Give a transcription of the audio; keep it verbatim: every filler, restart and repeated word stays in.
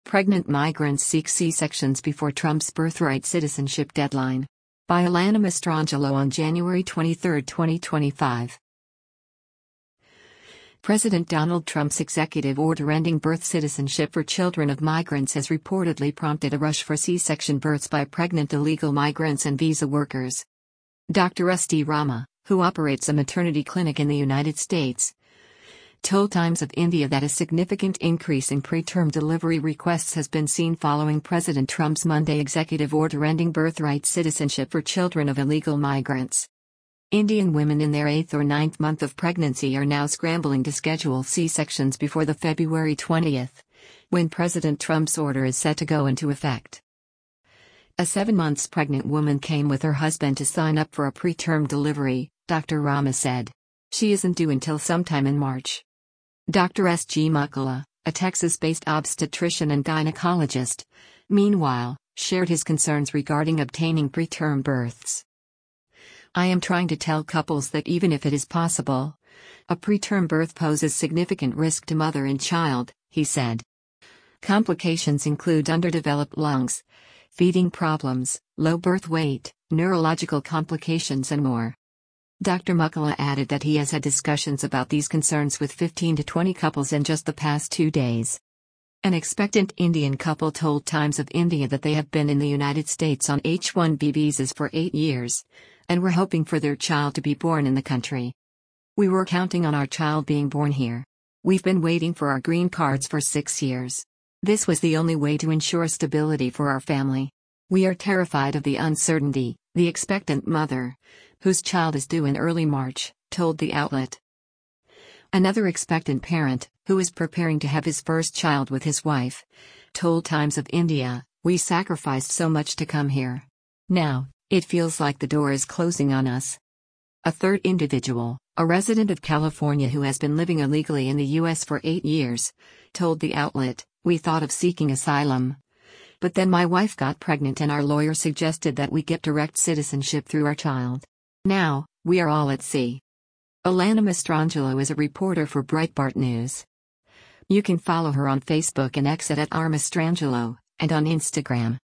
Pregnant migrants seek C-sections before Trump's birthright citizenship deadline. By Alana Mastrangelo on January twenty-third, twenty twenty-five. President Donald Trump's executive order ending birth citizenship for children of migrants has reportedly prompted a rush for C-section births by pregnant illegal migrants and visa workers. Doctor S D Rama, who operates a maternity clinic in the United States, told Times of India that a significant increase in preterm delivery requests has been seen following President Trump's Monday executive order ending birthright citizenship for children of illegal migrants. Indian women in their eighth or ninth month of pregnancy are now scrambling to schedule C-sections before the February twentieth, when President Trump's order is set to go into effect. A seven months pregnant woman came with her husband to sign up for a preterm delivery, Doctor Rama said. She isn't due until sometime in March. Doctor S G Mukkala, a Texas-based obstetrician and gynecologist, meanwhile, shared his concerns regarding obtaining preterm births. I am trying to tell couples that even if it is possible, a preterm birth poses significant risk to mother and child, he said. Complications include underdeveloped lungs, feeding problems, low birth weight, neurological complications and more. Doctor Mukkala added that he has had discussions about these concerns with fifteen to twenty couples in just the past two days. An expectant Indian couple told Times of India that they have been in the United States on H one B visas for eight years, and were hoping for their child to be born in the country. We were counting on our child being born here. We've been waiting for our green cards for six years. This was the only way to ensure stability for our family. We are terrified of the uncertainty, the expectant mother, whose child is due in early March, told the outlet. Another expectant parent, who is preparing to have his first child with his wife, told Times of India, "We sacrificed so much to come here. Now, it feels like the door is closing on us." A third individual, a resident of California who has been living illegally in the U S for eight years, told the outlet, "We thought of seeking asylum. But then my wife got pregnant and our lawyer suggested that we get direct citizenship through our child. Now, we are all at sea." Alana Mastrangelo is a reporter for Breitbart News. You can follow her on Facebook and X at R Mastrangelo, and on Instagram.